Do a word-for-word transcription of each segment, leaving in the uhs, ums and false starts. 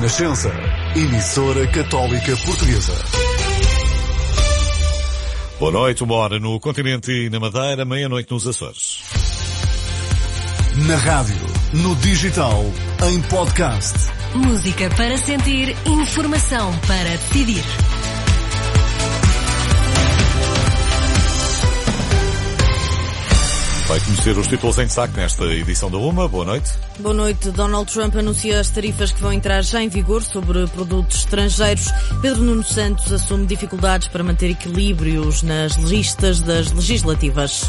Renascença, emissora católica portuguesa. Boa noite, uma hora no continente e na Madeira, meia-noite nos Açores. Na rádio, no digital, em podcast. Música para sentir, informação para decidir. Vai conhecer os títulos em destaque nesta edição da UMA. Boa noite. Boa noite. Donald Trump anuncia as tarifas que vão entrar já em vigor sobre produtos estrangeiros. Pedro Nuno Santos assume dificuldades para manter equilíbrios nas listas das legislativas.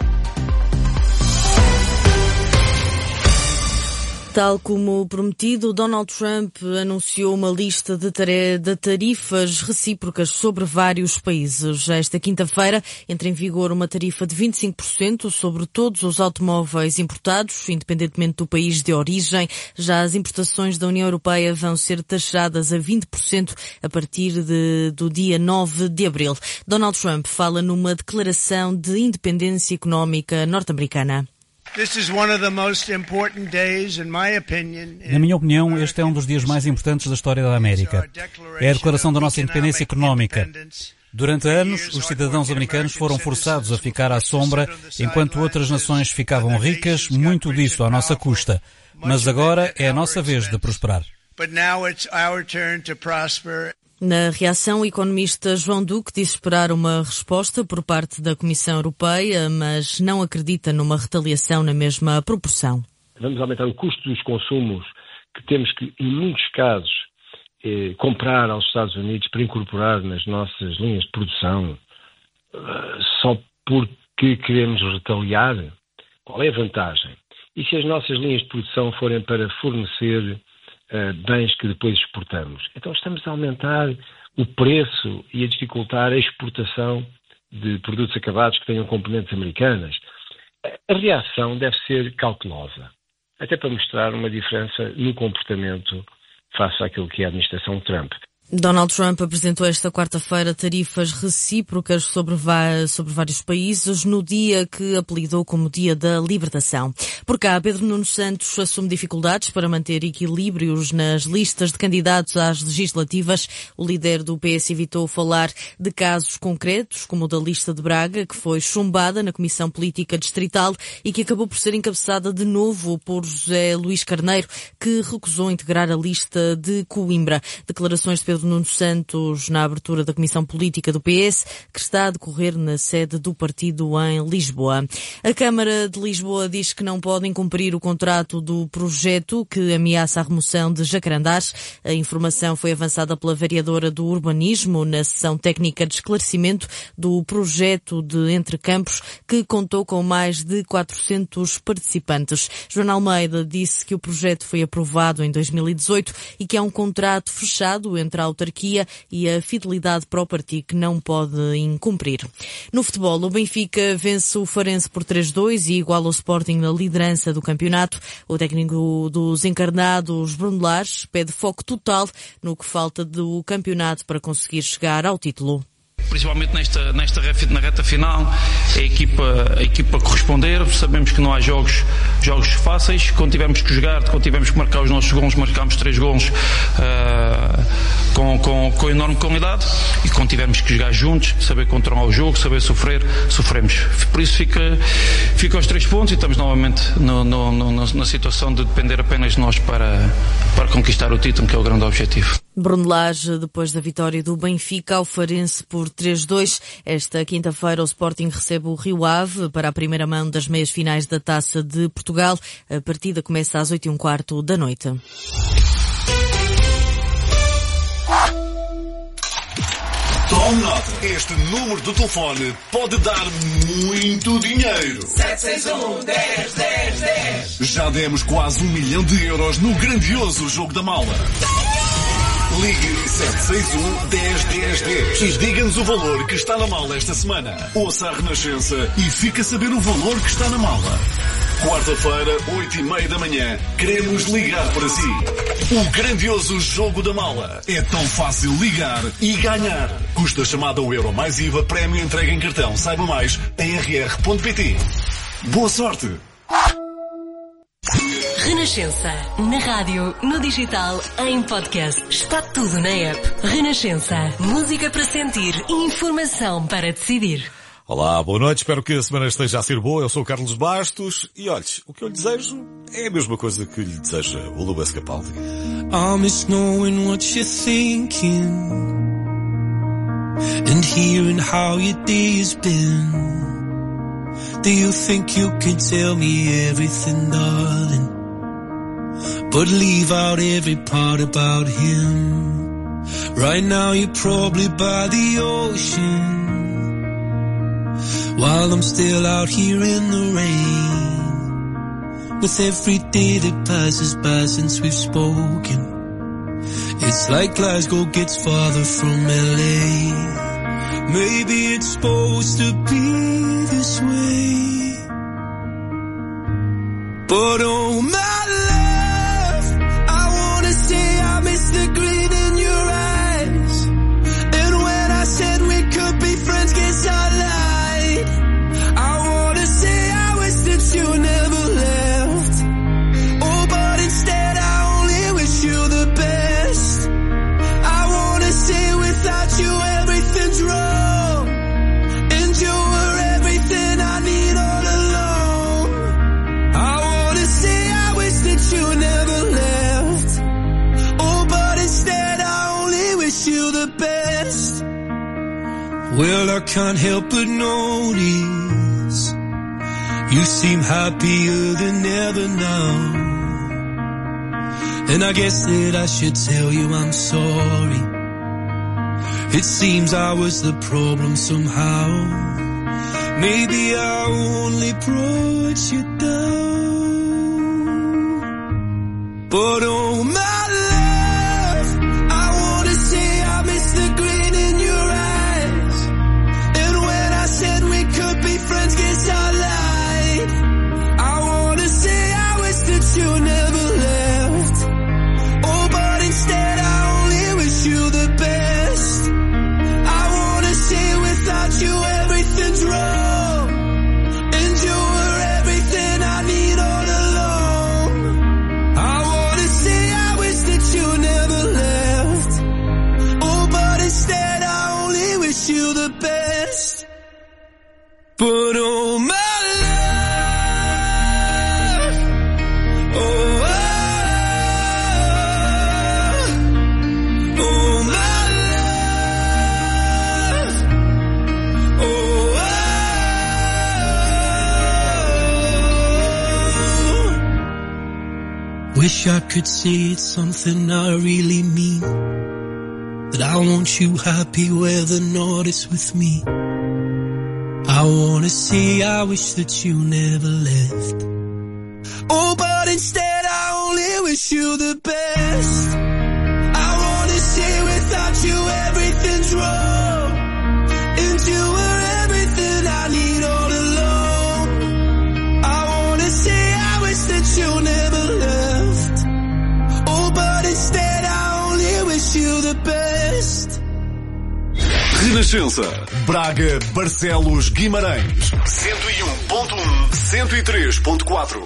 Tal como prometido, Donald Trump anunciou uma lista de tarifas recíprocas sobre vários países. Esta quinta-feira entra em vigor uma tarifa de vinte e cinco por cento sobre todos os automóveis importados, independentemente do país de origem. Já as importações da União Europeia vão ser taxadas a vinte por cento a partir de, do dia nove de abril. Donald Trump fala numa declaração de independência económica norte-americana. Na minha opinião, este é um dos dias mais importantes da história da América. É a declaração da nossa independência económica. Durante anos, os cidadãos americanos foram forçados a ficar à sombra, enquanto outras nações ficavam ricas, muito disso à nossa custa. Mas agora é a nossa vez de prosperar. Na reação, o economista João Duque disse esperar uma resposta por parte da Comissão Europeia, mas não acredita numa retaliação na mesma proporção. Vamos aumentar o custo dos consumos que temos que, em muitos casos, eh, comprar aos Estados Unidos para incorporar nas nossas linhas de produção, uh, só porque queremos retaliar? Qual é a vantagem? E se as nossas linhas de produção forem para fornecer bens que depois exportamos? Então estamos a aumentar o preço e a dificultar a exportação de produtos acabados que tenham componentes americanas. A reação deve ser cautelosa, até para mostrar uma diferença no comportamento face àquilo que é a administração Trump. Donald Trump apresentou esta quarta-feira tarifas recíprocas sobre, sobre vários países no dia que apelidou como Dia da Libertação. Por cá, Pedro Nuno Santos assume dificuldades para manter equilíbrios nas listas de candidatos às legislativas. O líder do P S evitou falar de casos concretos, como o da lista de Braga, que foi chumbada na Comissão Política Distrital e que acabou por ser encabeçada de novo por José Luís Carneiro, que recusou integrar a lista de Coimbra. Declarações de Pedro Nuno Santos na abertura da Comissão Política do P S, que está a decorrer na sede do partido em Lisboa. A Câmara de Lisboa diz que não pode incumprir o contrato do projeto que ameaça a remoção de jacarandás. A informação foi avançada pela vereadora do Urbanismo na sessão técnica de esclarecimento do projeto de Entre Campos, que contou com mais de quatrocentos participantes. Joana Almeida disse que o projeto foi aprovado em dois mil e dezoito e que é um contrato fechado entre a autarquia e a Fidelidade Property, que não pode incumprir. No futebol, o Benfica vence o Farense por três a dois e iguala o Sporting na liderança do campeonato. O técnico dos encarnados, Bruno Lage, pede foco total no que falta do campeonato para conseguir chegar ao título. Principalmente nesta, nesta na reta final, a equipa, a equipa corresponder. Sabemos que não há jogos, jogos fáceis. Quando tivemos que jogar, quando tivemos que marcar os nossos gols, marcámos três gols uh, com, com, com enorme qualidade. E quando tivemos que jogar juntos, saber controlar o jogo, saber sofrer, sofremos. Por isso fica, fica aos três pontos e estamos novamente no, no, no, na situação de depender apenas de nós para, para conquistar o título, que é o grande objetivo. Bruno Lage, depois da vitória do Benfica ao Farense por três a dois. Esta quinta-feira o Sporting recebe o Rio Ave para a primeira mão das meias finais da Taça de Portugal. A partida começa às oito e um quarto da noite. Tome nota. Este número de telefone pode dar muito dinheiro. sete seis um, dez, dez, dez. Já demos quase um milhão de euros no grandioso Jogo da Mala. Ligue sete seis um, dez, dez, dez e diga-nos o valor que está na mala esta semana. Ouça a Renascença e fique a saber o valor que está na mala. Quarta-feira, oito e meia da manhã, queremos ligar para si. O grandioso Jogo da Mala. É tão fácil ligar e ganhar. Custa chamada ao euro mais I V A, prémio entregue em cartão. Saiba mais em r r ponto p t. Boa sorte! Renascença. Na rádio, no digital, em podcast. Está tudo na app. Renascença. Música para sentir e informação para decidir. Olá, boa noite. Espero que a semana esteja a ser boa. Eu sou o Carlos Bastos e, olha, o que eu lhe desejo é a mesma coisa que lhe deseja o Luís Capaldi. I miss knowing what you're thinking and hearing how your day has been. Do you think you can tell me everything, darling, but leave out every part about him? Right now you're probably by the ocean, while I'm still out here in the rain. With every day that passes by since we've spoken, it's like Glasgow gets farther from L A. Maybe it's supposed to be this way, but oh my love, I wanna say I miss the gleam in your eyes. And when I said we could be friends, guess I lied. I wanna say I wish that you never left. Oh, but instead I only wish you the best. I wanna say without you everything's wrong. Well, I can't help but notice you seem happier than ever now. And I guess that I should tell you I'm sorry. It seems I was the problem somehow. Maybe I only brought you down. But oh my you never left. Oh, but instead I only wish you the best. I wanna say without you everything's wrong, and you were everything I need all along. I wanna say I wish that you never left. Oh, but instead I only wish you the best. But oh my wish I could say it's something I really mean, that I want you happy whether or not it's with me. I wanna say I wish that you never left. Oh, but instead I only wish you the best. I wanna say without you everything's wrong, and you were everything I need all along. I wanna say I wish that you never left. Instead, I only wish you the best. Renascença, Braga, Barcelos, Guimarães, cento e um ponto um, cento e três ponto quatro.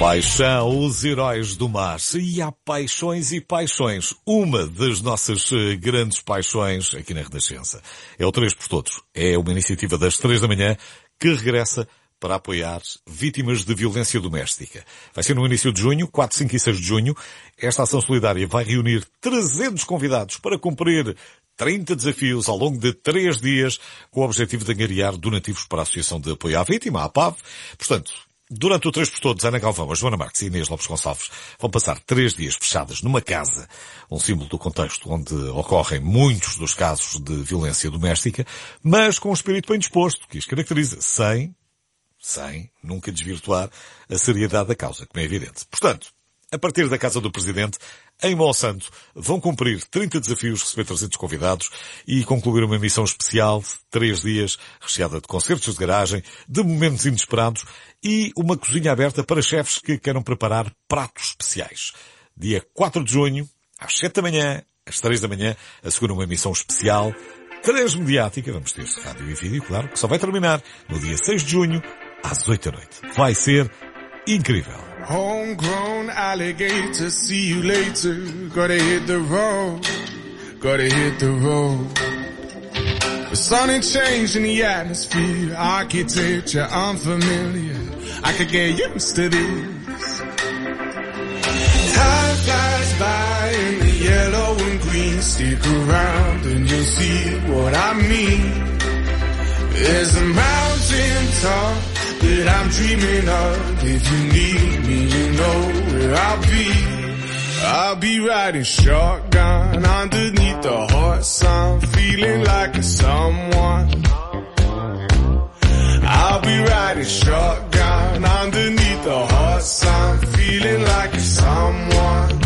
Paixão, os heróis do mar. E há paixões e paixões. Uma das nossas grandes paixões aqui na Renascença é o três por todos. É uma iniciativa das três da manhã que regressa para apoiar vítimas de violência doméstica. Vai ser no início de junho, quatro, cinco e seis de junho. Esta ação solidária vai reunir trezentos convidados para cumprir trinta desafios ao longo de três dias, com o objetivo de angariar donativos para a Associação de Apoio à Vítima, a APAV. Portanto, durante o três por todos, Ana Galvão, a Joana Marques e Inês Lopes Gonçalves vão passar três dias fechadas numa casa, um símbolo do contexto onde ocorrem muitos dos casos de violência doméstica, mas com um espírito bem disposto, que os caracteriza, sem, sem nunca desvirtuar a seriedade da causa, como é evidente. Portanto, a partir da Casa do Presidente, em Monsanto, vão cumprir trinta desafios, receber trezentos convidados e concluir uma missão especial de três dias, recheada de concertos de garagem, de momentos inesperados e uma cozinha aberta para chefes que queiram preparar pratos especiais. Dia quatro de junho, às sete da manhã, às três da manhã, assegura uma missão especial, transmediática, vamos ter rádio e vídeo, claro, que só vai terminar no dia seis de junho, às oito da noite. Vai ser incrível. Homegrown alligator, see you later. Gotta hit the road, gotta hit the road. The sun ain't changing the atmosphere, architecture unfamiliar. I could get used to this. Time flies by in the yellow and green. Stick around and you'll see what I mean. There's a mountain top that I'm dreaming of. If you need me, you know where I'll be. I'll be riding shotgun underneath the hot sun, feeling like a someone. I'll be riding shotgun underneath the hot sun, feeling like a someone.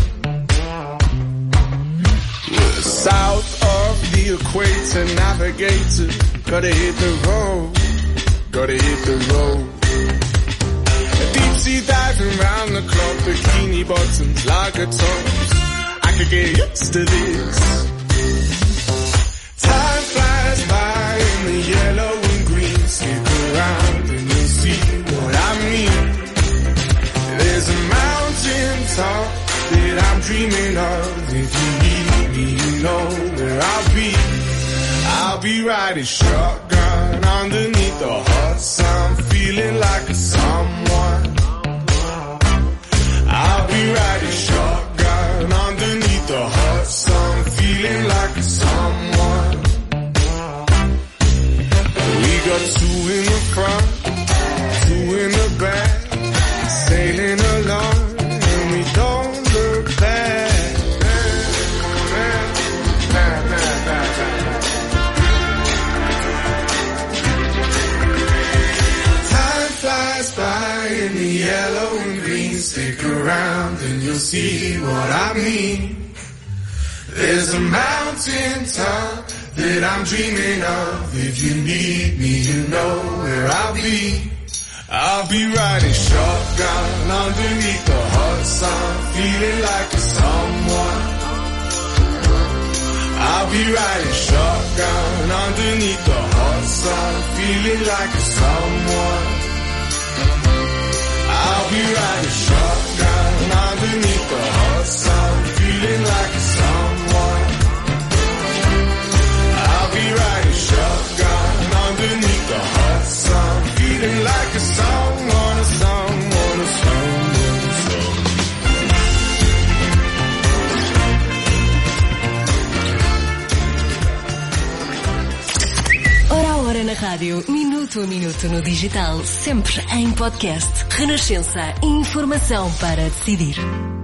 We're south of the equator, navigator. Gotta hit the road, gotta hit the road. Deep sea diving round the clock, bikini bottoms, lager tops. I could get used to this. Time flies by in the yellow and green. Stick around and you'll see what I mean. There's a mountain top that I'm dreaming of. If you need me, you know where I'll be. I'll be riding shotgun underneath the hot sun, feeling like a someone. I'll be riding shotgun underneath the hot sun, feeling like a someone. We got two in the front, two in the back, sailing along, and we don't look back. In the yellow and green, stick around and you'll see what I mean. There's a mountain top that I'm dreaming of. If you need me, you know where I'll be. I'll be riding shotgun underneath the hot sun, feeling like a someone. I'll be riding shotgun underneath the hot sun, feeling like a someone. I'll be riding shotgun underneath the hot sun, feeling like a someone. I'll be riding shotgun underneath the hot sun, feeling like a someone, a someone, a someone, a someone. Hora a hora na rádio, minuto a minuto no digital, sempre em podcast. Renascença, informação para decidir.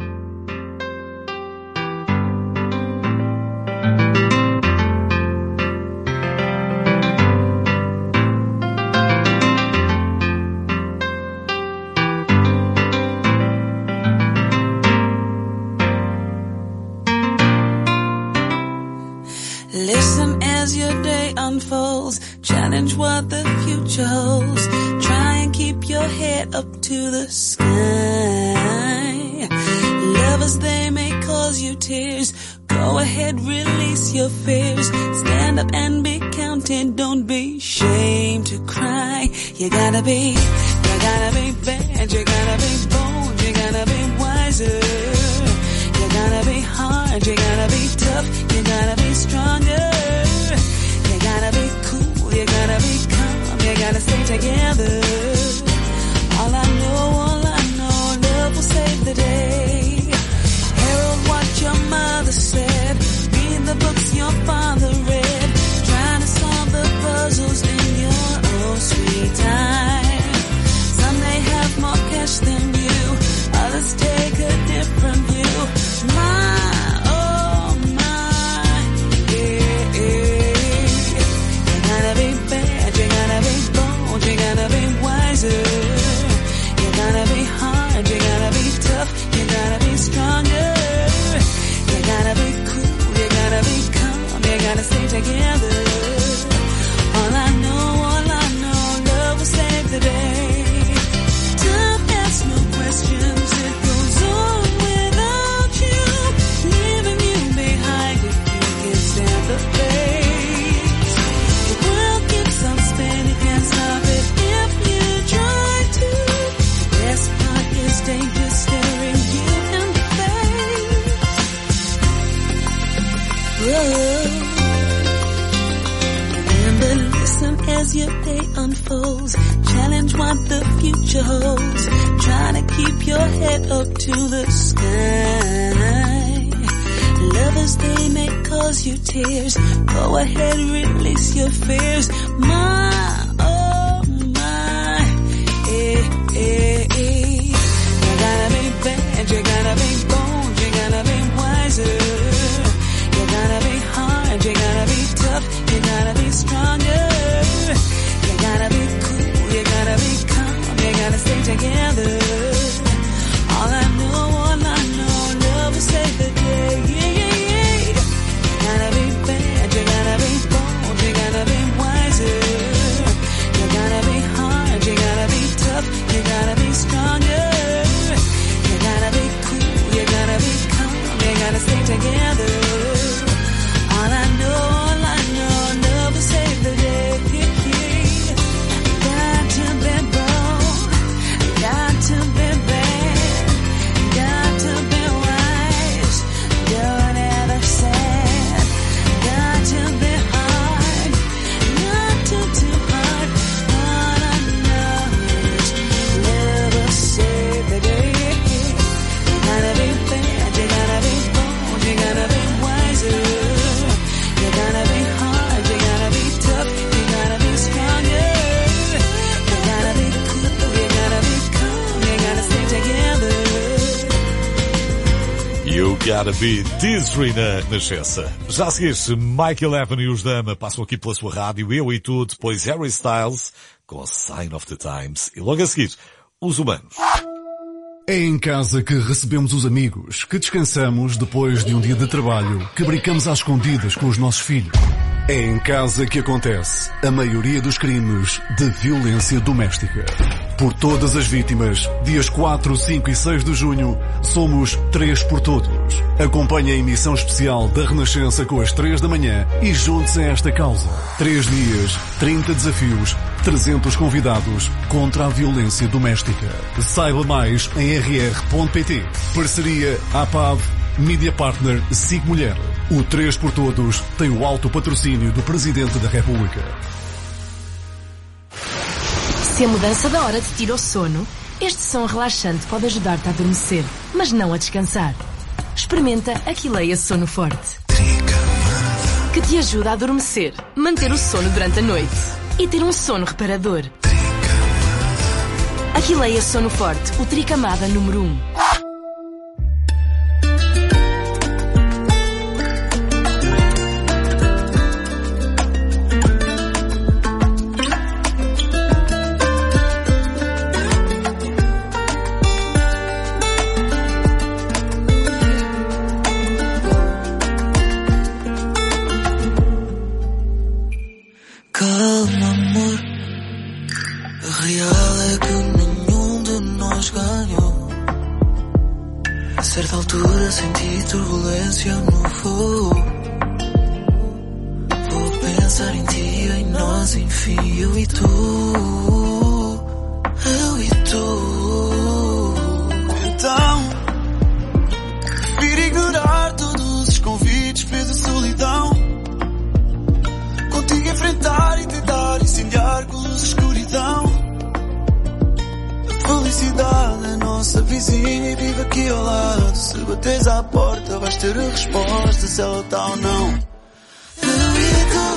Listen as your day unfolds, challenge what the future holds. Try and keep your head up to the sky. Lovers, they may cause you tears. Go ahead, release your fears. Stand up and be counted. Don't be ashamed to cry. You gotta be, you gotta be bad. You gotta be bold. You wiser. You gotta be hard, you gotta be tough, you gotta be stronger. You gotta be cool, you gotta be calm, you gotta stay together. All I know, all I know, love will save the day. Herald what your mother said, read the books your father read, trying to solve the puzzles in your own sweet time. Some may have more cash than you, others take a different view. My, oh my, yeah, yeah. You gotta be bad, you gotta be bold, you gotta be wiser. You gotta be hard, you gotta be tough, you gotta be stronger. You gotta be cool, you gotta be calm, you gotta stay together. All I know, all I know, love will save the day. Tough, ask no questions, it goes on without you, leaving you behind if you can't stand the pace. The world keeps on spinning, can't stop it if you try to. The best part is danger staring you in the face. Whoa. Remember, listen as your day unfolds. Challenge what the future holds. Try to keep your head up to the sky. Lovers, they may cause you tears. Go ahead, release your fears. My, oh my, eh, eh, eh. You gotta be bad, you gotta be bold, you gotta be wiser. You gotta be hard, you gotta be tough, you gotta be stronger. You gotta be cool, you gotta be calm, you gotta stay together. All I know, all I know, love will save the day. Yeah, yeah, yeah. You gotta be bad, you gotta be bold, you gotta be wiser. You gotta be hard, you gotta be tough, you gotta be stronger. You gotta be cool, you gotta be calm, you gotta stay together. All I know, all I know, love will save the day. Got to be bold, got to be bad, got to be wise, don't ever sad. Got to be hard, not too, too hard. All I know is love will save the day. You gotta be bad, you gotta be bold, you gotta be wiser. You gotta be hard, you gotta be tough, you gotta be stronger. You gotta be cool, you gotta be calm, you gotta stay together. You Gotta Be Dizzy na Nascença. Já a seguir, Michael Evan e os Dama passam aqui pela sua rádio, eu e tu, depois Harry Styles com Sign of the Times e logo a seguir, Os Humanos. É em casa que recebemos os amigos, que descansamos depois de um dia de trabalho, que brincamos às escondidas com os nossos filhos. É em casa que acontece a maioria dos crimes de violência doméstica. Por todas as vítimas, dias quatro, cinco e seis de junho, somos três por todos. Acompanhe a emissão especial da Renascença com as três da manhã e junte-se a esta causa. Três dias, trinta desafios, trezentos convidados contra a violência doméstica. Saiba mais em r r ponto p t. Parceria A P A V, Media Partner S I G Mulher. O três por todos tem o alto patrocínio do Presidente da República. Se a mudança da hora te tira o sono, este som relaxante pode ajudar-te a adormecer, mas não a descansar. Experimenta Aquileia Sono Forte, que te ajuda a adormecer, manter o sono durante a noite e ter um sono reparador. Aquileia Sono Forte, o Tricamada número um. Calma, amor. A real é que nenhum de nós ganhou. A certa altura senti turbulência no voo. Vou pensar em ti, em nós, enfim, eu e tu. Eu e tu. Então, mudar. A nossa vizinha vive aqui ao lado. Se bateres à porta vais ter a resposta se ela tá ou não. Eu e tu,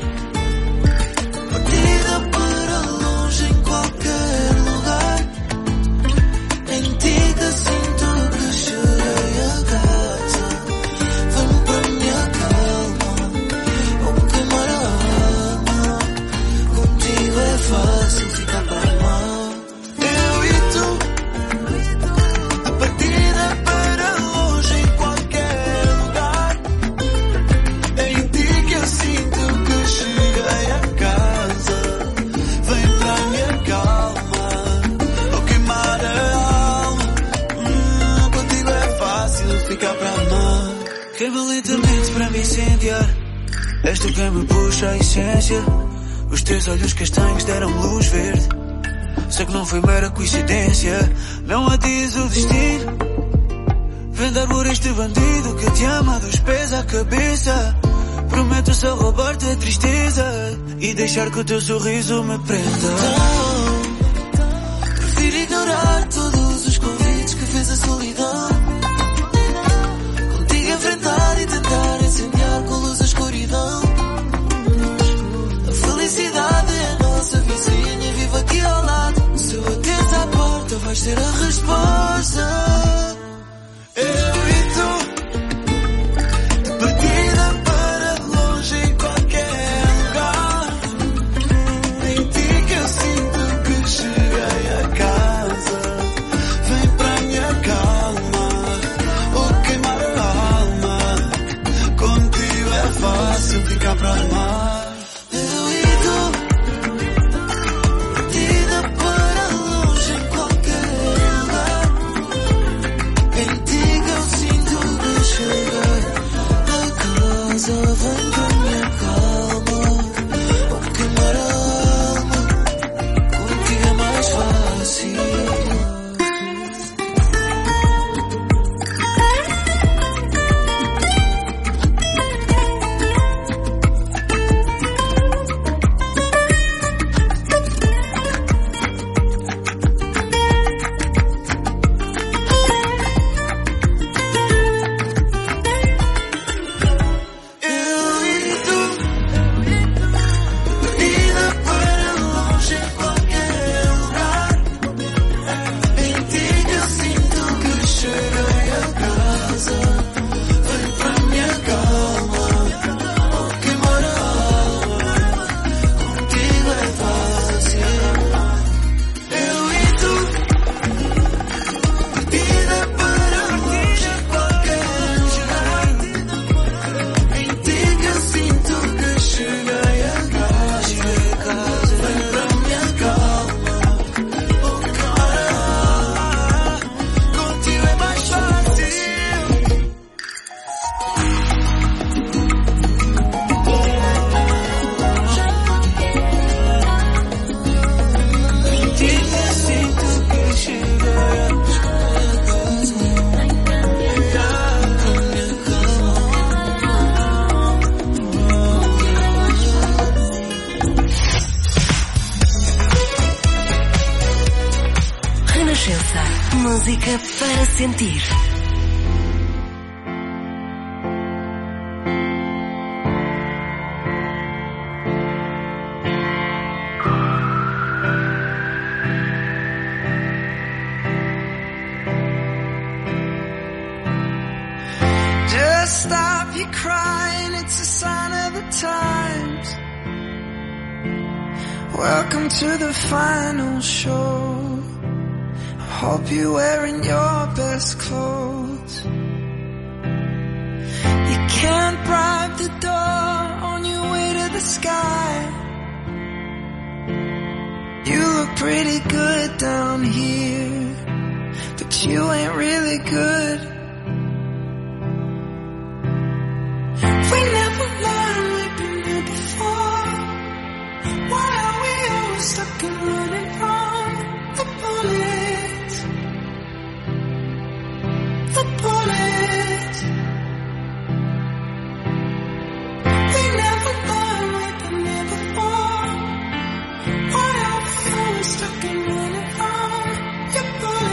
partida para longe em qualquer lugar. Em ti que sinto que cheguei a casa. Vem para minha calma, vou queimar a alma. Contigo é fácil ficar para mal. Eu e tu, a partida para longe em qualquer lugar. Em ti que eu sinto que cheguei a casa. Vem para minha calma, vou queimar a alma. Hum, contigo é fácil ficar para amar. Queima lentamente para me incendiar. És tu quem me puxa a essência. Os teus olhos castanhos deram-me luz verde. Sei que não foi mera coincidência. Não adias o destino. Vendar por este bandido que te ama dos pés à cabeça. Prometo só roubar-te a tristeza e deixar que o teu sorriso me prenda. Então, prefiro ignorar todos os convites que fez a solidão. Contigo enfrentar e tentar incendiar com luz a escuridão. A felicidade é a nossa vizinha, vive aqui ao lado. Se bateres à porta vais ter a resposta. Eu e tu, de partida para longe em qualquer lugar. Em ti que eu sinto que cheguei a casa. Vem para minha calma, vou queimar a alma. Contigo é fácil ficar para amar. Eu e tu, partida para longe em qualquer lugar. Em ti que eu sinto que cheguei a casa. Vem para minha calma, vou queimar a alma. Contigo é mais fácil. Eu e tu, partida para longe em qualquer lugar. Em ti que eu sinto que cheguei a casa. Vem para minha calma, vou queimar a alma. Contigo é fácil. Eu e tu, partida para longe em qualquer lugar. Em ti que eu sinto que cheguei a casa. Vem para minha calma, vou queimar a alma. Contigo é mais fácil. Em ti que eu sinto que cheguei a casa. Vem para minha Renascença. Música para sentir. Just stop your crying, it's a sign of the times. Welcome to the final show. I hope you're wearing your best clothes. You can't bribe the door on your way to the sky. You look pretty good down here, but you ain't really good. We never learned we've been here before. Why are we always stuck and running from the bullets? The bullets. We never learned we've been here before. Why are we always stuck and running from your bullets?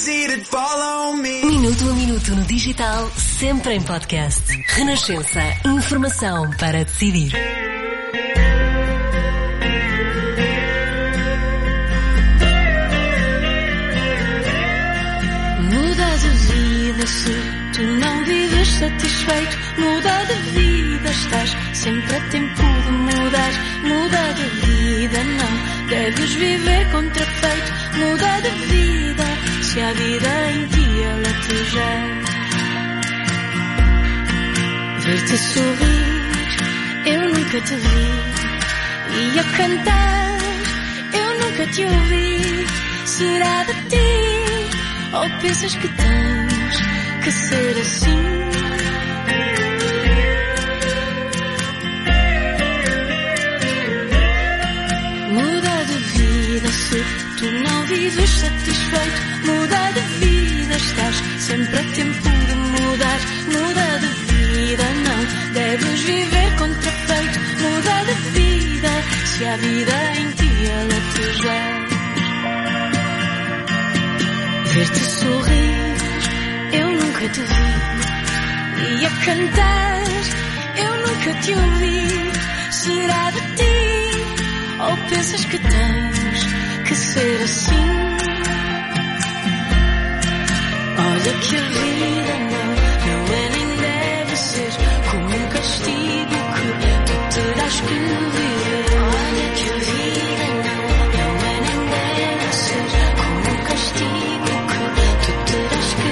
Minuto a minuto no digital, sempre em podcast. Renascença. Informação para decidir. Muda de vida se tu não vives satisfeito. Muda de vida, estás sempre a tempo de mudar. Muda de vida, não deves viver contrafeito. Muda de vida, se a vida em ti a latejar. Ver-te sorrir, eu nunca te vi. E a cantar, eu nunca te ouvi. Será de ti, ou pensas que tens que ser assim? Muda de vida se tu não vives satisfeito. Muda de vida, estás sempre a tempo de mudar. Muda de vida, não deves viver contrafeito. Muda de vida, se a vida em ti a latejar. Ver-te sorrir, eu nunca te vi. E a cantar, eu nunca te ouvi. Será de ti, ou pensas que tens que ser assim? Olha que a vida não, não é nem deve ser como um castigo que tu terás que viver. Olha que a vida não, não é nem deve ser como um castigo que tu terás que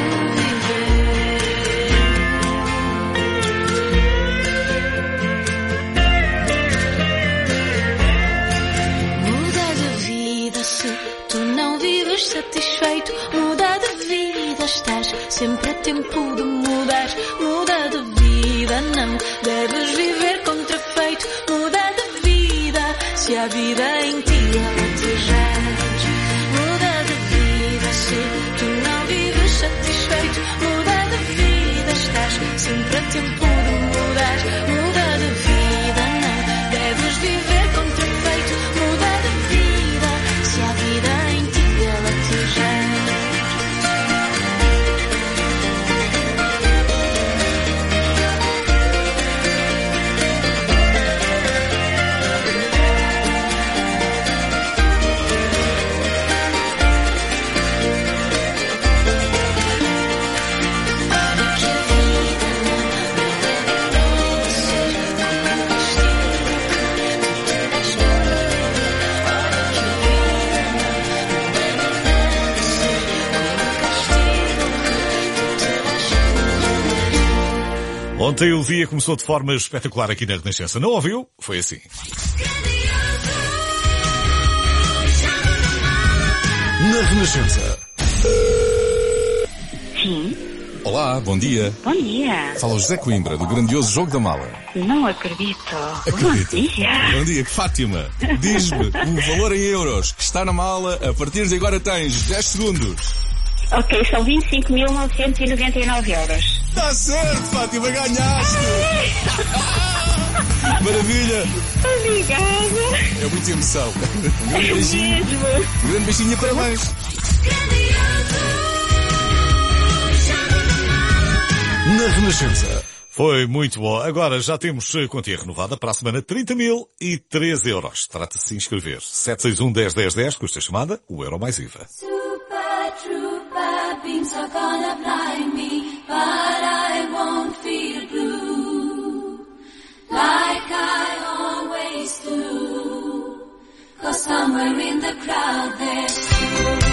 viver. Muda de vida se tu não vives satisfeito. Muda de vida, estás sempre a tempo de mudar. Muda de vida, não deves viver contrafeito. Muda de vida, se a vida em ti a latejar. Muda de vida, se tu não vives satisfeito. Muda de vida, estás sempre a tempo de mudar. Muda de vida, não deves viver contrafeito. Muda de vida, se a vida em ti a latejar. Ontem o dia começou de forma espetacular aqui na Renascença. Não ouviu? Foi assim. Na Renascença. Sim. Olá, bom dia. Bom dia. Fala o José Coimbra, do grandioso Jogo da Mala. Não acredito. Acredito. Bom dia. Bom dia, Fátima. Diz-me o valor em euros que está na mala. A partir de agora tens dez segundos. Ok, são vinte e cinco mil novecentos e noventa e nove euros. Está certo, Fátima, ganhaste! Maravilha! Obrigada! É muita emoção. Um grande beijinho. Um grande beijinho e parabéns. Na Renascença. Foi muito bom. Agora já temos quantia renovada para a semana, trinta mil e treze euros. Trata-se de se inscrever. sete seis um, dez, dez, dez, custa a chamada, o euro mais I V A. Beams are gonna blind me, but I won't feel blue, like I always do, 'cause somewhere in the crowd there's you.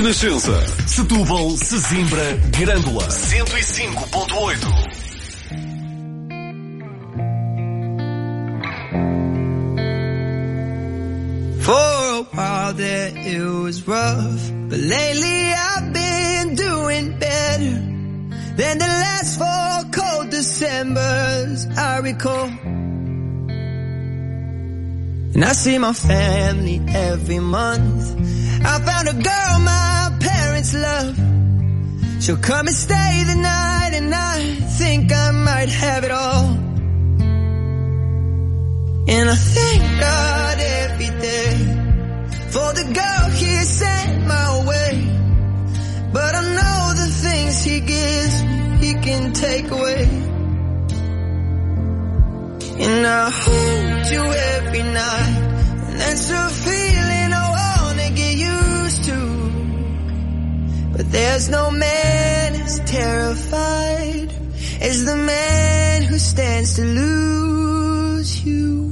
Renascença, Setúbal, Sesimbra, Grândola, cento e cinco ponto oito. For a while there it was rough, but lately I've been doing better than the last four cold Decembers I recall. And I see my family every month. I found a girl my parents love. She'll come and stay the night, and I think I might have it all. And I thank God every day for the girl He sent my way. But I know the things He gives me, He can take away. And I hold you every night, and that's a feeling I wanna get used to. But there's no man as terrified as the man who stands to lose you.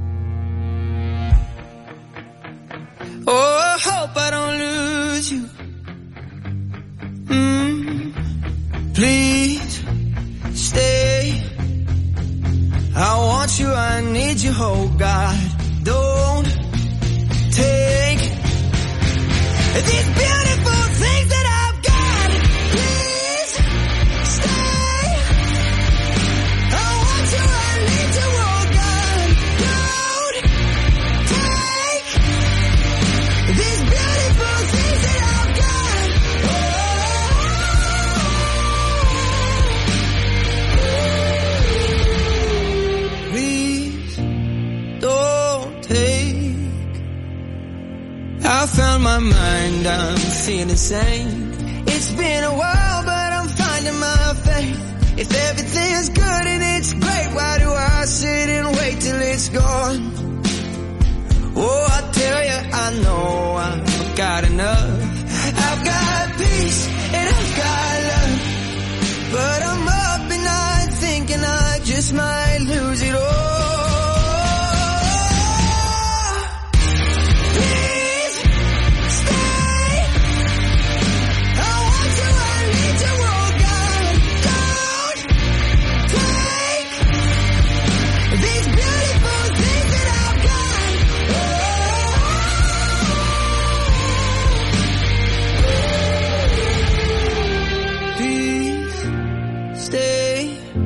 Oh, I hope I don't lose you. Mm, please stay. I want you, I need you, oh God. Don't take these beautiful things that I've got. Please stay. I want you, I need you, oh God. Don't take these beautiful things that I've got. Oh. Please don't take. I found my mind, I'm feeling sane. It's been a while, but I'm finding my faith. If everything's good and it's great, why do I sit and wait till it's gone? Oh, I tell you, I know I've got enough. I've got peace and I've got love. But I'm up at night thinking I just might lose it all. Please stay. I want you, I need you, oh God. Don't take these beautiful things that I've got. Please stay.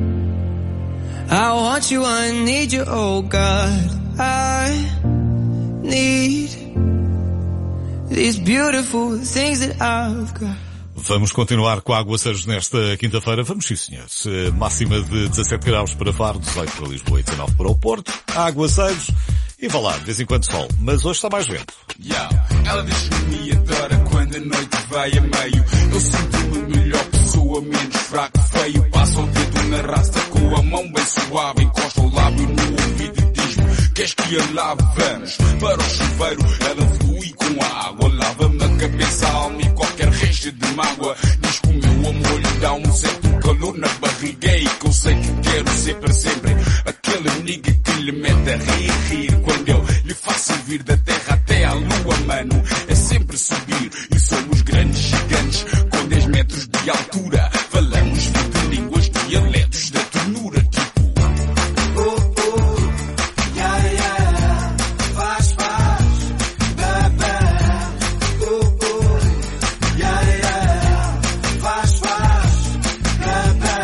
I want you, I need you, oh God. I need these beautiful things that I've got. Vamos continuar com aguaceiros nesta quinta-feira. Vamos sim, senhores. Máxima de dezassete graus para Faro, dezoito para Lisboa e dezanove para o Porto. Aguaceiros e vá lá, de vez em quando sol. Mas hoje está mais vento. Yeah. Ela diz-me adora quando a noite vai a meio. Eu sinto-me melhor pessoa, menos fraco, feio. Passa o dedo na raça com a mão bem suave. Encosta o lábio no ouvido e diz-me: queres que a lave? Vamos para o chuveiro. Ela flui com a água. Lava-me a cabeça, a alma e qualquer resto de mágoa. Diz que o meu amor lhe dá um certo calor na barriga. E que eu sei que quero ser para sempre aquele nigga que lhe mete a rir, rir. Quando eu lhe faço vir da terra até à lua, mano, é sempre subir. E somos grandes gigantes com dez metros de altura. Falamos de línguas, dialetos da ternura, tipo oh, oh, yeah, yeah, faz, faz, bebê, oh, oh, yeah, yeah, faz, faz, bebê.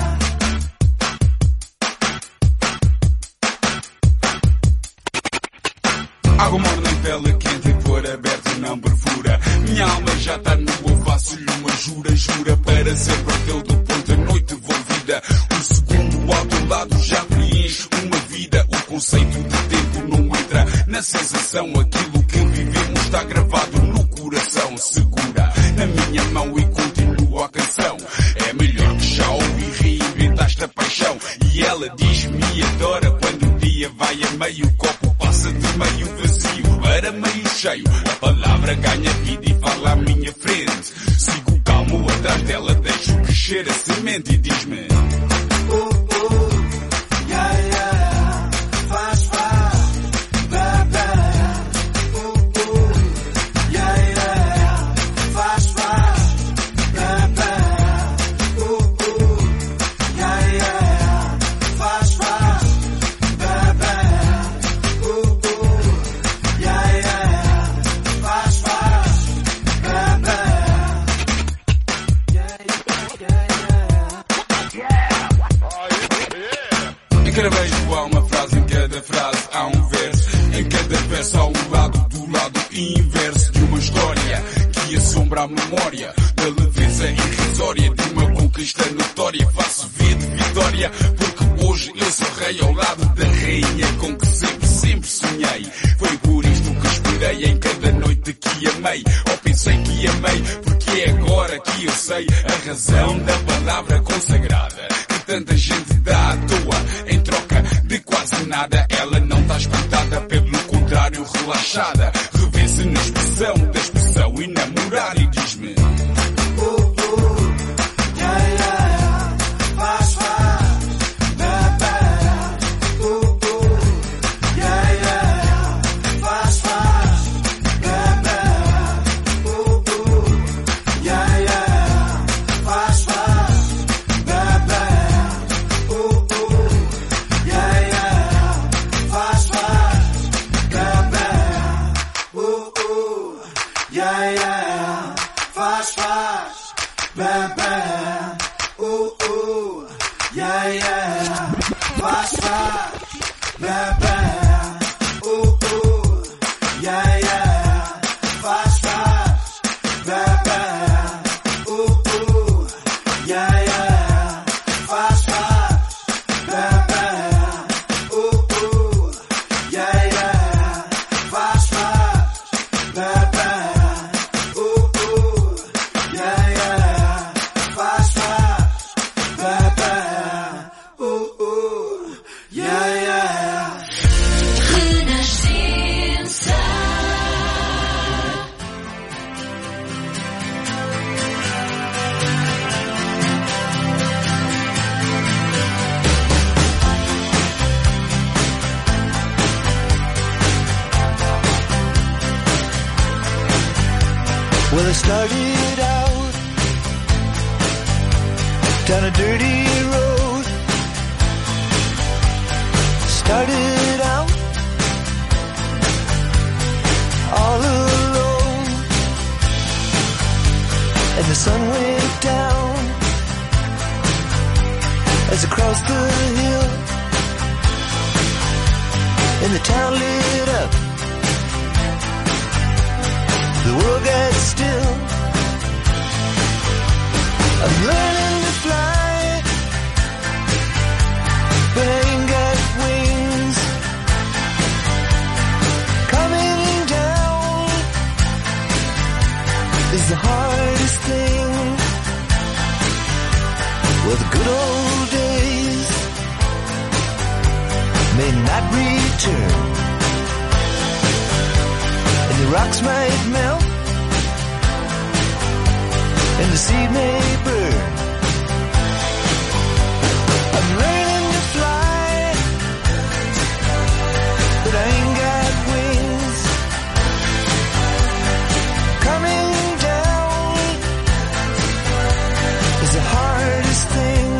Água morna em pele quente e por aberto não perfura. Minha alma já está nua, faço-lhe uma jura, jura para sempre teu do ponto a noite envolvida. Um segundo ao teu lado já preenche uma vida. O conceito de tempo não entra na sensação. Aquilo que vivemos está gravado no coração. Segura na minha mão e continua a canção. É melhor que já ouvi, reinventaste a paixão. E ela diz-me adora quando o dia vai a meio. O copo passa de meio vazio para meio cheio. A palavra ganha vida e fala à minha frente. Sigo calmo atrás dela, deixo crescer a semente e diz-me oh, oh, yeah, yeah, faz, faz, bebê, oh, oh, yeah, yeah, faz, cada beijo há uma frase, em cada frase há um verso, em cada verso há um lado do lado inverso de uma história que assombra a memória da leveza irrisória de uma conquista notória. Faço vida de vitória porque hoje eu sou rei ao lado da rainha com que sempre, sempre sonhei. Foi por isto que esperei em cada noite que amei, ou pensei que amei, porque é agora que eu sei a razão da palavra consagrada que tanta gente dá à toa em troca de quase nada. Ela não está espantada, pelo contrário relaxada, revê-se na expressão da expressão e namorar e diz-me Well, I started out down a dirty road. Started out all alone, and the sun went down as I crossed the hill, and the town lit up. The world got still. I'm learning to fly, but I ain't got wings. Coming down is the hardest thing. Well, the good old days may not return, and the rocks might melt, and the seed may burn. I'm learning to fly, but I ain't got wings. Coming down is the hardest thing.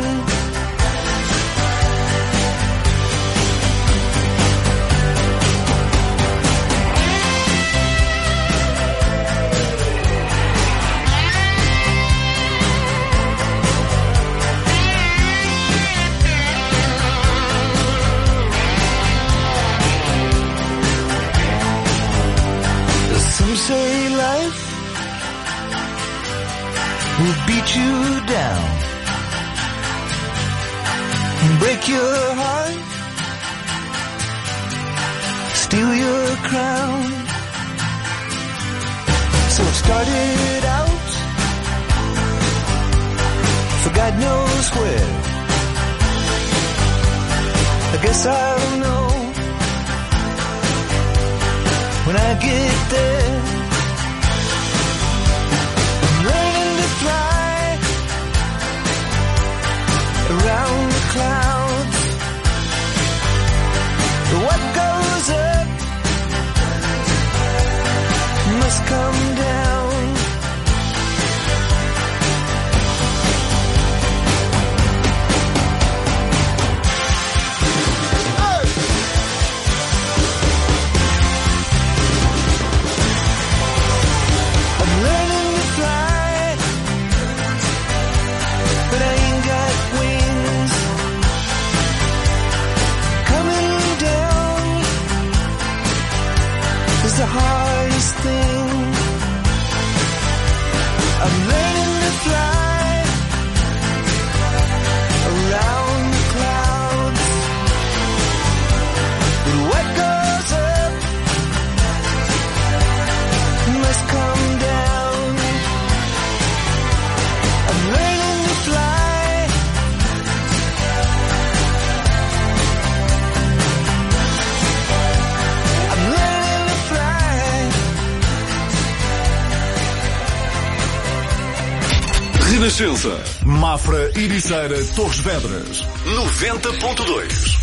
Some say life will beat you down, break your heart, steal your crown. So it started out for God knows where. I guess I'll know when I get there. I'm learning to fly around the clouds. What goes up must come down. Renascença. Mafra, Ericeira, Torres Vedras. noventa ponto dois.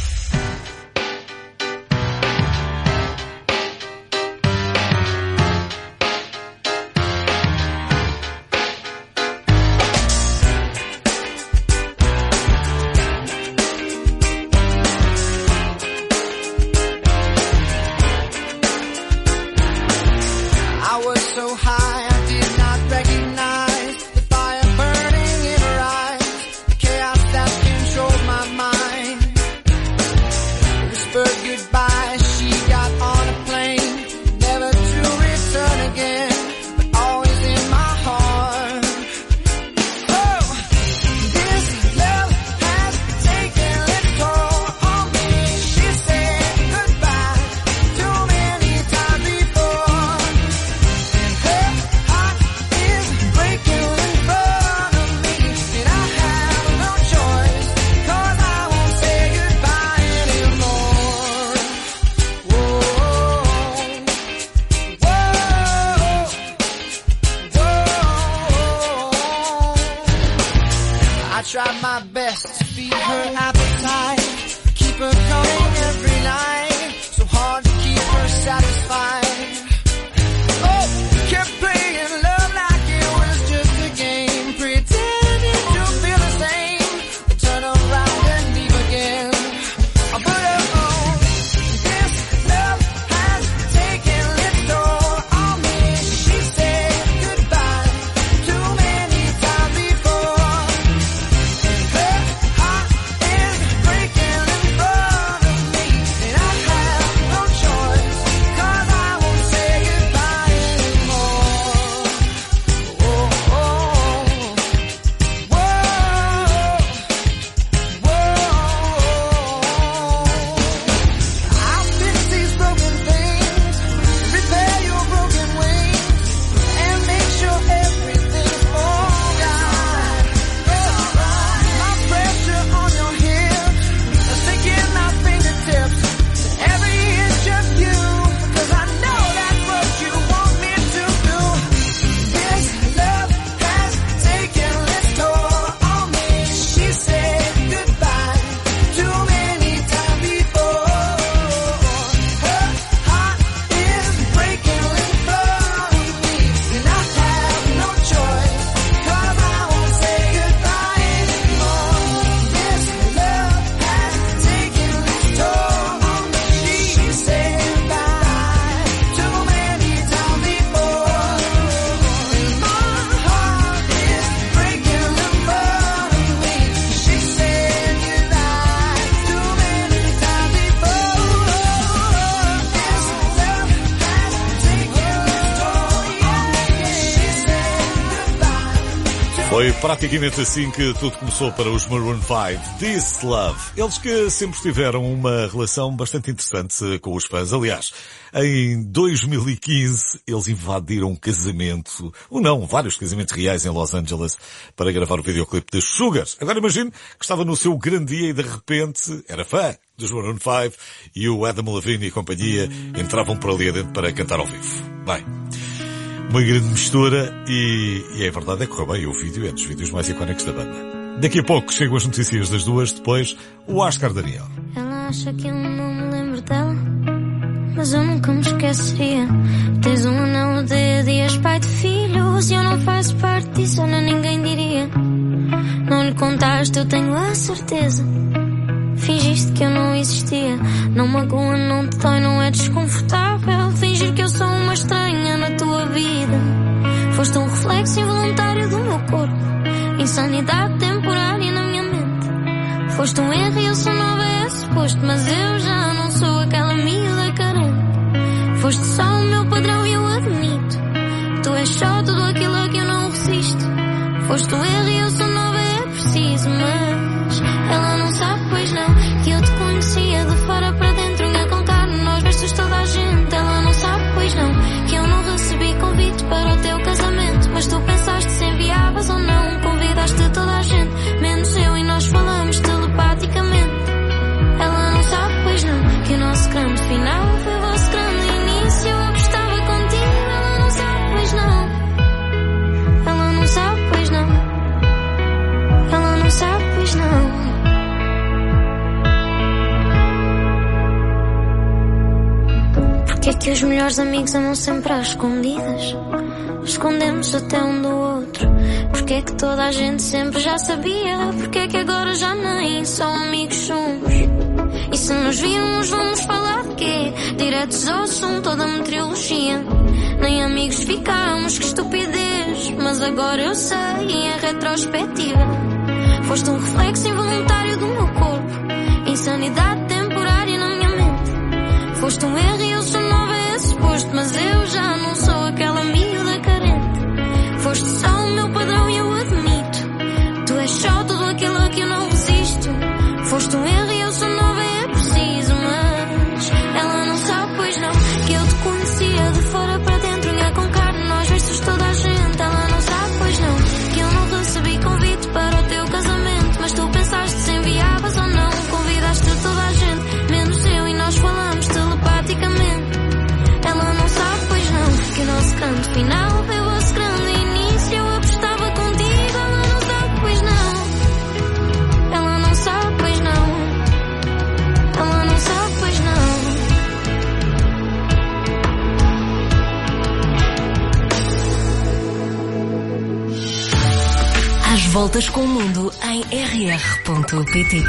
Foi praticamente assim que tudo começou para os Maroon five. This Love. Eles que sempre tiveram uma relação bastante interessante com os fãs. Aliás, em dois mil e quinze eles invadiram um casamento, ou não, vários casamentos reais em Los Angeles para gravar o videoclipe de Sugars. Agora imagine que estava no seu grande dia e de repente era fã dos Maroon five e o Adam Levine e companhia entravam por ali adentro para cantar ao vivo. Bem, uma grande mistura e, e a verdade é que correu bem. O vídeo é dos vídeos mais icónicos da banda. Daqui a pouco chegam as notícias das duas, depois o Oscar Daniel. Ela acha que eu não me lembro dela, mas eu nunca me esqueceria. Tens um anel de dias, pai de filhos, e eu não faço parte disso, não ninguém diria. Não lhe contaste, eu tenho a certeza. Fingiste que eu não existia. Não magoa, não te dói, não é desconfortável fingir que eu sou uma estranha na tua vida. Foste um reflexo involuntário do meu corpo, insanidade temporária na minha mente. Foste um erro e eu sou nova, é suposto, mas eu já não sou aquela miúda carente. Foste só o meu padrão e eu admito. Tu és só tudo aquilo que eu não resisto. Foste um erro e eu sou nova, é preciso, mas ela não sabe, pois não, que eu te conhecia de fora para dentro. Ia contar nós bestos toda a gente. Ela não sabe, pois não, que eu não recebi convite para o teu casamento. Mas tu pensaste se enviavas ou não. Convidaste toda a gente, menos eu, e nós falamos telepaticamente. Ela não sabe, pois não, que o nosso grande final foi o vosso grande início. Eu apostava contigo. Ela não sabe, pois não. Ela não sabe, pois não. que os melhores amigos amam sempre às escondidas. Escondemos até um do outro. Porque é que toda a gente sempre já sabia? Porque é que agora já nem só amigos somos? E se nos virmos vamos falar de quê? Diretos ao assunto, toda a meteorologia. Nem amigos ficámos, que estupidez. Mas agora eu sei, em retrospectiva, foste um reflexo involuntário do meu corpo, insanidade temporária na minha mente. Foste um erro e eu sou nova a esse posto, mas eu já não sou aquela miúda carente. Foste só o meu padrão e eu admito, tu és só tudo aquilo a que eu não resisto. Foste um erro e eu sou nova, é preciso, mas ela não sabe, pois não, que eu te conhecia de fora para dentro, unha com carne, nós vistos toda a gente. Ela não sabe, pois não, que eu não recebi convite para o teu casamento, mas tu pensaste se enviavas ou não. Convidaste toda a gente, menos eu, e nós falamos telepaticamente. Ela não sabe, pois não, que o nosso canto final foi o vosso grande início. Eu apostava contigo, ela não sabe, pois não. Ela não sabe, pois não. Ela não sabe, pois não. Às voltas com o mundo em r r ponto p t.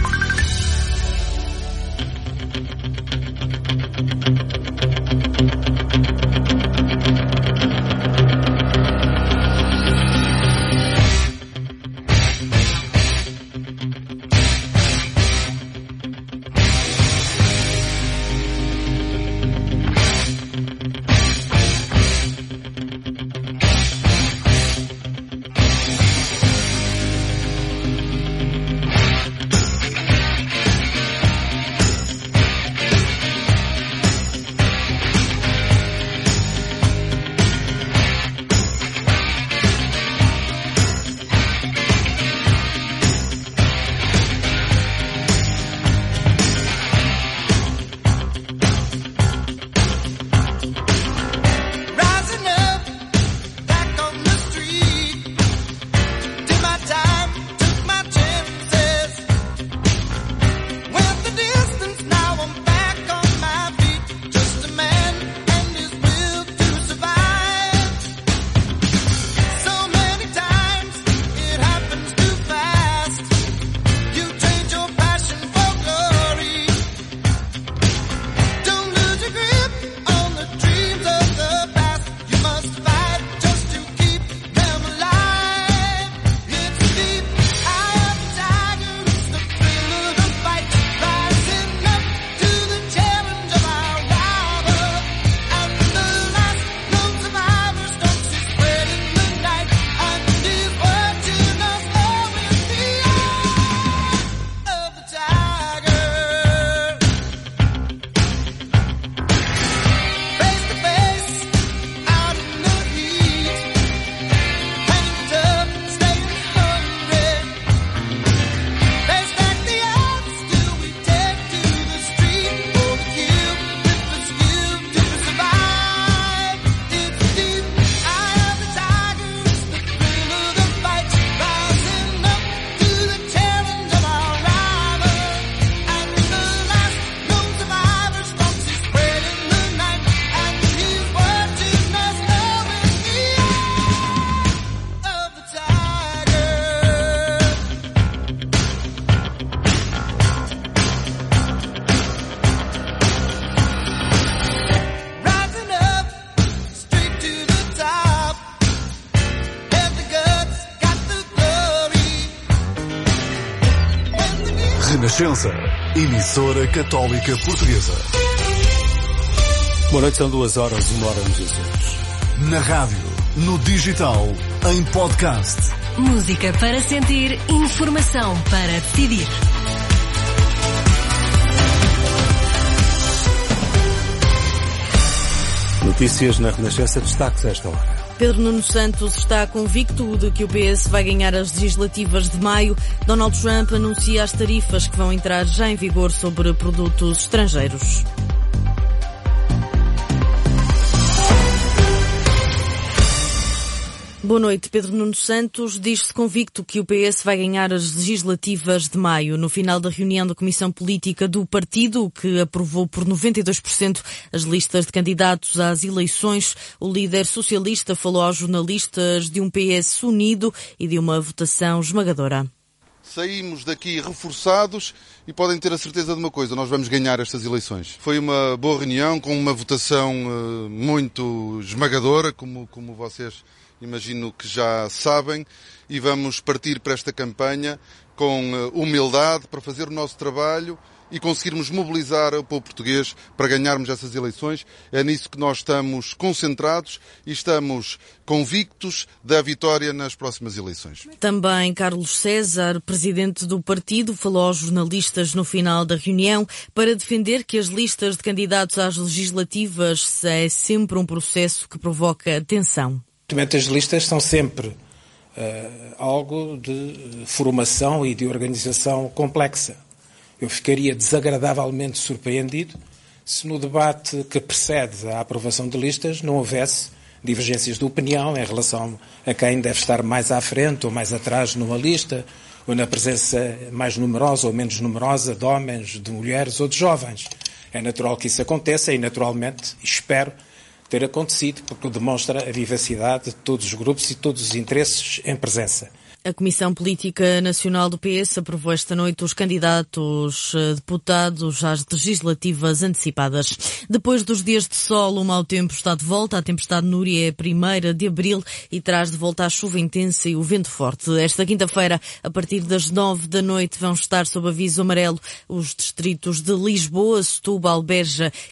Renascença, emissora católica portuguesa. Boa noite, são duas horas, uma hora nos Açores. Na rádio, no digital, em podcast. Música para sentir, informação para decidir. Notícias na Renascença, destaques a esta hora. Pedro Nuno Santos está convicto de que o P S vai ganhar as legislativas de maio. Donald Trump anuncia as tarifas que vão entrar já em vigor sobre produtos estrangeiros. Boa noite. Pedro Nuno Santos diz-se convicto que o P S vai ganhar as legislativas de maio. No final da reunião da Comissão Política do partido, que aprovou por noventa e dois por cento as listas de candidatos às eleições, o líder socialista falou aos jornalistas de um P S unido e de uma votação esmagadora. Saímos daqui reforçados e podem ter a certeza de uma coisa, nós vamos ganhar estas eleições. Foi uma boa reunião com uma votação uh, muito esmagadora, como, como vocês imagino que já sabem, e vamos partir para esta campanha com uh, humildade para fazer o nosso trabalho e conseguirmos mobilizar o povo português para ganharmos essas eleições. É nisso que nós estamos concentrados e estamos convictos da vitória nas próximas eleições. Também Carlos César, presidente do partido, falou aos jornalistas no final da reunião para defender que as listas de candidatos às legislativas é sempre um processo que provoca tensão. As listas são sempre uh, algo de formação e de organização complexa. Eu ficaria desagradavelmente surpreendido se no debate que precede a aprovação de listas não houvesse divergências de opinião em relação a quem deve estar mais à frente ou mais atrás numa lista, ou na presença mais numerosa ou menos numerosa de homens, de mulheres ou de jovens. É natural que isso aconteça e, naturalmente, espero ter acontecido, porque demonstra a vivacidade de todos os grupos e todos os interesses em presença. A Comissão Política Nacional do P S aprovou esta noite os candidatos deputados às legislativas antecipadas. Depois dos dias de sol, o mau tempo está de volta. A tempestade Núria é a primeira de abril e traz de volta a chuva intensa e o vento forte. Esta quinta-feira, a partir das nove da noite, vão estar sob aviso amarelo os distritos de Lisboa, Setúbal, Beja,